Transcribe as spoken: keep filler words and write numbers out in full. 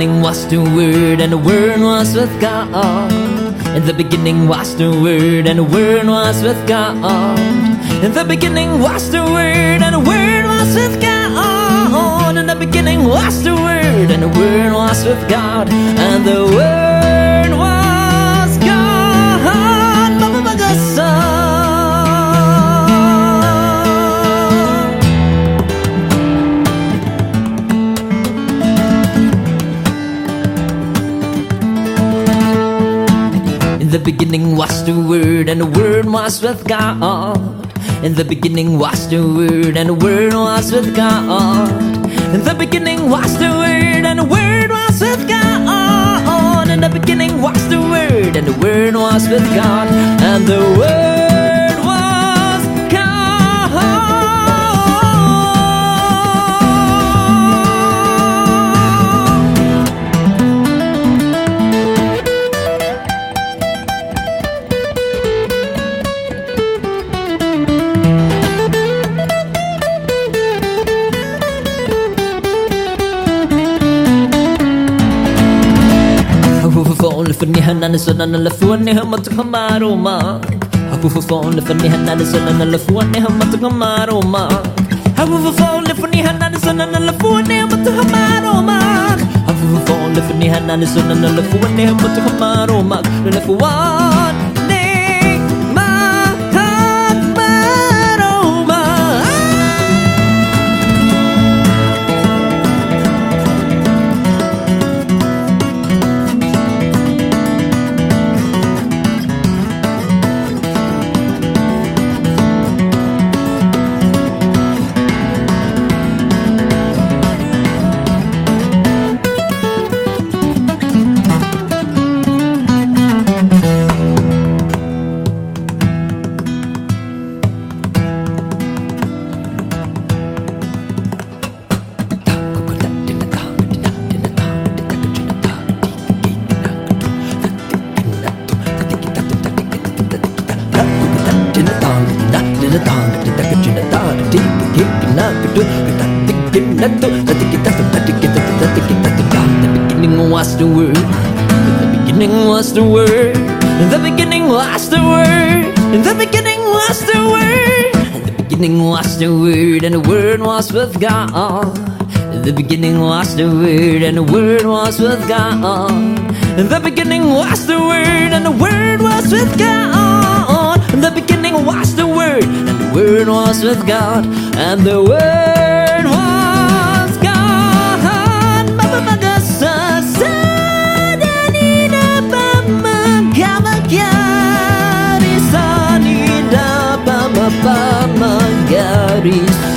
beginning was the Word, and the Word was with God. In the beginning was the Word, and the Word was with God. In the beginning was the Word, and the Word was with God. In the beginning was the Word, and the Word was with God. And the Word was God. Mama Magasa. In the beginning was the Word, and the Word was with God. In the beginning was the Word, and the Word was with God. In the beginning was the Word, and the Word was with God. In the beginning was the Word, and the Word was with God. And the Word was God. Funihan na sana na lafuan ni hamat kamaroma. Aku fufon le funihan na sana na lafuan ni hamat kamaroma. Aku fufon le funihan na sana na lafuan ni hamat kamaroma. Aku fufon le funihan na sana na lafuan ni hamat kamaroma. Lafuan ni mahat maroma. The beginning was the Word. In the beginning was the Word. In the beginning was the Word. In the beginning was the Word. In the beginning was the Word, and the Word was with God. In the beginning was the Word, and the Word was with God. In the beginning was the Word, and the Word was with God. In the beginning was the Word, and the Word was with God. And the Word was God. Mama Magasa. Pamagaris